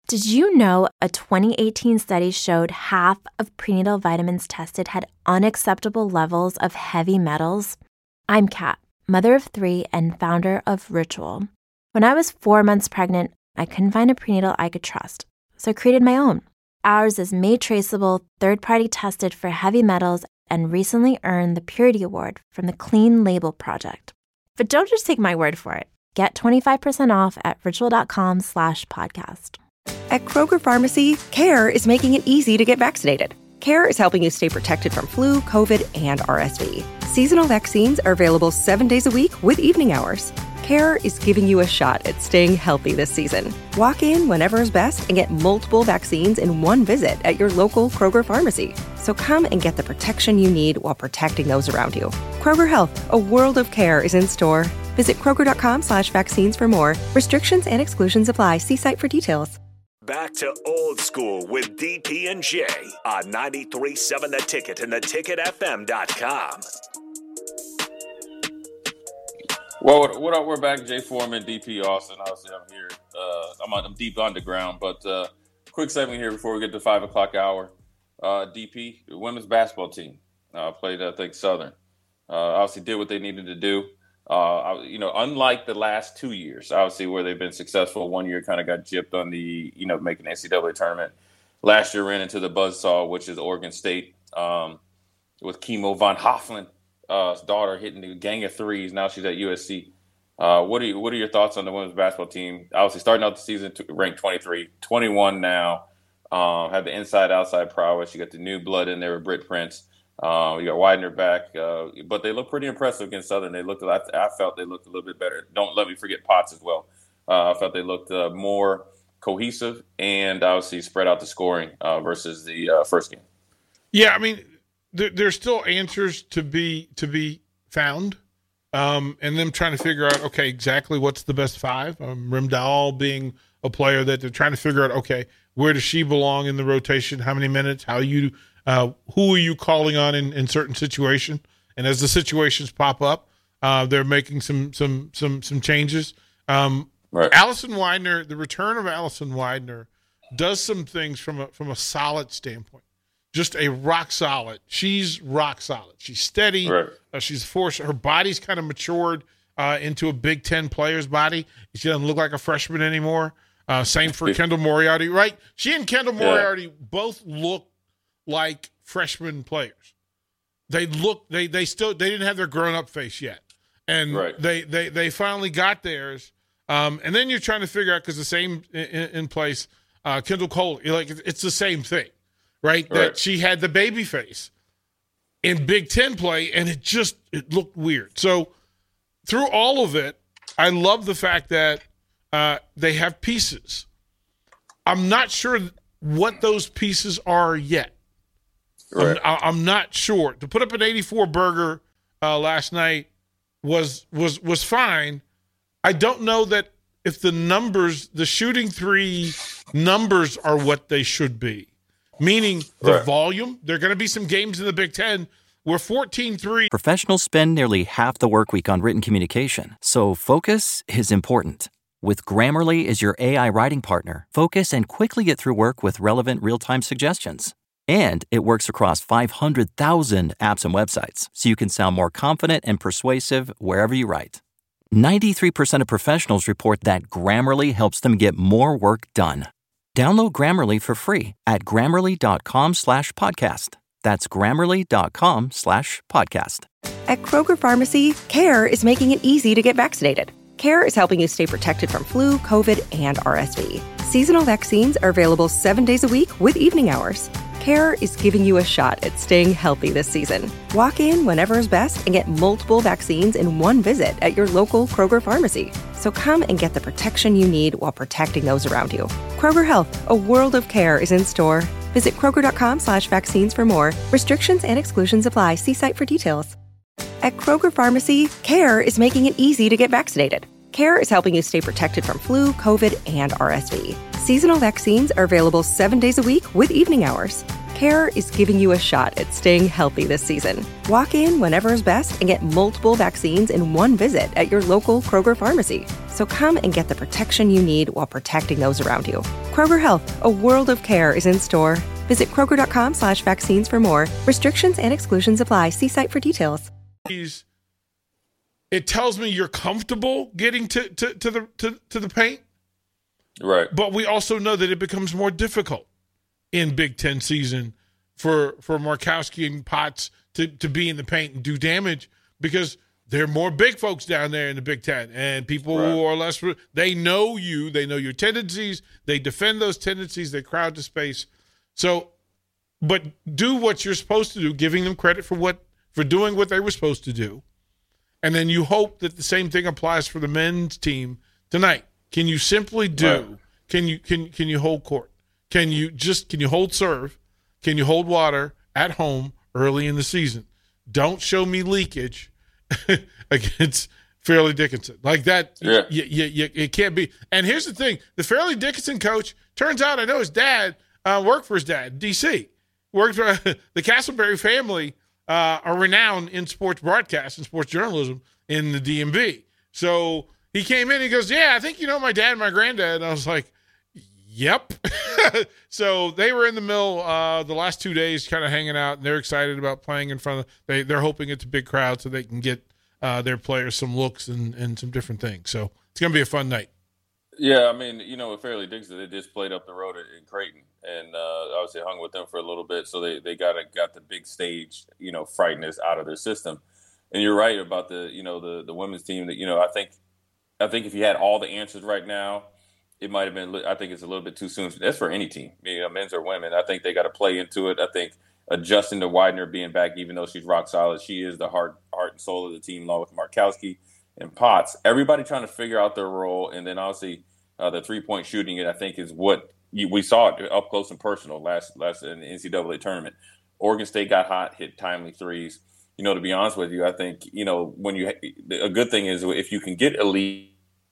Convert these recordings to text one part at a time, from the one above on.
Did you know a 2018 study showed half of prenatal vitamins tested had unacceptable levels of heavy metals? I'm Kat, mother of 3 and founder of Ritual. When I was 4 months pregnant, I couldn't find a prenatal I could trust, so I created my own. Ours is made traceable, third-party tested for heavy metals, and recently earned the Purity Award from the Clean Label Project. But don't just take my word for it. Get 25% off at ritual.com/podcast. At Kroger Pharmacy, CARE is making it easy to get vaccinated. CARE is helping you stay protected from flu, COVID, and RSV. Seasonal vaccines are available 7 days a week with evening hours. CARE is giving you a shot at staying healthy this season. Walk in whenever is best and get multiple vaccines in one visit at your local Kroger Pharmacy. So come and get the protection you need while protecting those around you. Kroger Health, a world of care is in store. Visit Kroger.com/vaccines for more. Restrictions and exclusions apply. See site for details. Back to old school with DP and J on 93.7 The Ticket and theticketfm.com. Well, what up? We're back. Jay Foreman, DP Austin. Obviously, I'm here. I'm deep underground, but quick segment here before we get to 5 o'clock hour. DP, the women's basketball team, played, I think, Southern. Obviously, did what they needed to do. Unlike the last 2 years, obviously, where they've been successful, 1 year kind of got gypped on the, making the NCAA tournament. Last year ran into the buzzsaw, which is Oregon State, with Kimo von Hoffman, daughter, hitting the gang of threes. Now she's at USC. What are your thoughts on the women's basketball team? Obviously, starting out the season ranked 23, 21 now. Have the inside-outside prowess. You got the new blood in there with Britt Prince. You got Widener back, but they look pretty impressive against Southern. I felt they looked a little bit better. Don't let me forget Potts as well. I felt they looked more cohesive and obviously spread out the scoring versus the first game. Yeah, I mean, there's still answers to be found, and them trying to figure out, okay, exactly what's the best five. Rimdal being a player that they're trying to figure out, okay, where does she belong in the rotation? How many minutes? Who are you calling on in certain situations? And as the situations pop up, they're making some changes. Right. Allison Widener, the return of Allison Widener does some things from a solid standpoint. Just a rock solid. She's rock solid. She's steady. Right. She's forced. Her body's kind of matured into a Big Ten player's body. She doesn't look like a freshman anymore. Same for Kendall Moriarty, right? She and Kendall Moriarty both look like freshman players. They didn't have their grown-up face yet. And they finally got theirs. And then you're trying to figure out, because the same in place, Kendall Cole, it's the same thing, right? That she had the baby face in Big Ten play, and it looked weird. So through all of it, I love the fact that they have pieces. I'm not sure what those pieces are yet. Right. I'm not sure. To put up an 84 burger last night was fine. I don't know that if the shooting three numbers are what they should be. Meaning the volume. There are going to be some games in the Big Ten where 14-3. Professionals spend nearly half the work week on written communication, so focus is important. With Grammarly as your AI writing partner, focus and quickly get through work with relevant real-time suggestions. And it works across 500,000 apps and websites, so you can sound more confident and persuasive wherever you write. 93% of professionals report that Grammarly helps them get more work done. Download Grammarly for free at Grammarly.com/podcast. That's Grammarly.com/podcast. At Kroger Pharmacy, CARE is making it easy to get vaccinated. CARE is helping you stay protected from flu, COVID, and RSV. Seasonal vaccines are available 7 days a week with evening hours. CARE is giving you a shot at staying healthy this season. Walk in whenever is best and get multiple vaccines in one visit at your local Kroger Pharmacy. So come and get the protection you need while protecting those around you. Kroger Health, a world of care is in store. Visit Kroger.com/vaccines for more. Restrictions and exclusions apply. See site for details. At Kroger Pharmacy, CARE is making it easy to get vaccinated. CARE is helping you stay protected from flu, COVID, and RSV. Seasonal vaccines are available 7 days a week with evening hours. CARE is giving you a shot at staying healthy this season. Walk in whenever is best and get multiple vaccines in one visit at your local Kroger pharmacy. So come and get the protection you need while protecting those around you. Kroger Health, a world of care is in store. Visit Kroger.com/vaccines for more. Restrictions and exclusions apply. See site for details. It tells me you're comfortable getting to the paint. Right. But we also know that it becomes more difficult in Big Ten season for Markowski and Potts to be in the paint and do damage because there are more big folks down there in the Big Ten, and people who are less – they know you. They know your tendencies. They defend those tendencies. They crowd the space. So – but do what you're supposed to do, giving them credit for doing what they were supposed to do. And then you hope that the same thing applies for the men's team tonight. Can you simply do – can you hold court? Can you hold serve? Can you hold water at home early in the season? Don't show me leakage against Fairleigh Dickinson. Like that, it can't be. And here's the thing. The Fairleigh Dickinson coach, turns out I know his dad worked for his dad, D.C. Worked for the Castleberry family, are renowned in sports broadcast and sports journalism in the DMV. So he came in, he goes, yeah, I think you know my dad and my granddad. And I was like, yep. So they were in the mill the last 2 days kind of hanging out, and they're excited about playing in front of they're hoping it's a big crowd so they can get their players some looks and some different things. So it's going to be a fun night. Yeah, I mean, with Fairleigh Dickinson, they just played up the road in Creighton, and obviously hung with them for a little bit, so they got the big stage, frightness out of their system. And you're right about the women's team that, I think if you had all the answers right now, it might have been. I think it's a little bit too soon. That's for any team, men's or women. I think they got to play into it. I think adjusting to Widener being back, even though she's rock solid, she is the heart and soul of the team, along with Markowski and Potts. Everybody trying to figure out their role, and then obviously the 3-point shooting. I think is what we saw it up close and personal last in the NCAA tournament. Oregon State got hot, hit timely threes. To be honest with you, I think when a good thing is if you can get elite.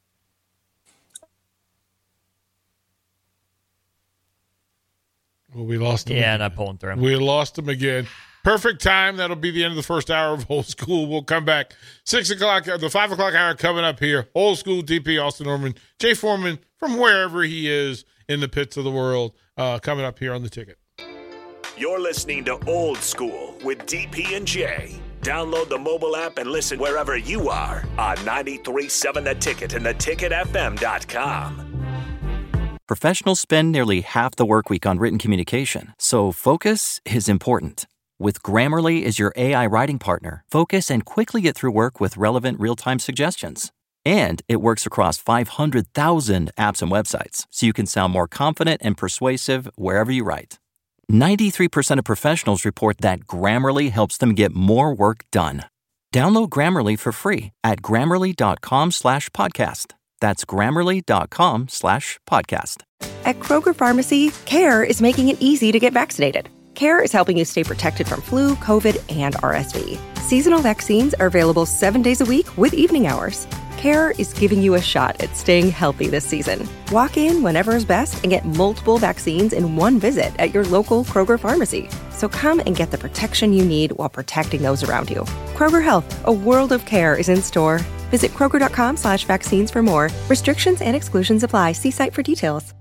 Well, we lost him. Yeah, not pulling through. We lost him again. Perfect time. That'll be the end of the first hour of Old School. We'll come back 6 o'clock, the 5 o'clock hour coming up here. Old School, DP, Austin Norman, Jay Foreman from wherever he is in the pits of the world, coming up here on the Ticket. You're listening to Old School with DP and J. Download the mobile app and listen wherever you are on 93.7 The Ticket and theticketfm.com. Professionals spend nearly half the workweek on written communication, so focus is important. With Grammarly as your AI writing partner, focus and quickly get through work with relevant real-time suggestions. And it works across 500,000 apps and websites, so you can sound more confident and persuasive wherever you write. 93% of professionals report that Grammarly helps them get more work done. Download Grammarly for free at Grammarly.com/podcast. That's Grammarly.com/podcast. At Kroger Pharmacy, CARE is making it easy to get vaccinated. CARE is helping you stay protected from flu, COVID, and RSV. Seasonal vaccines are available 7 days a week with evening hours. CARE is giving you a shot at staying healthy this season. Walk in whenever is best and get multiple vaccines in one visit at your local Kroger pharmacy. So come and get the protection you need while protecting those around you. Kroger Health, a world of care is in store. Visit Kroger.com/vaccines for more. Restrictions and exclusions apply. See site for details.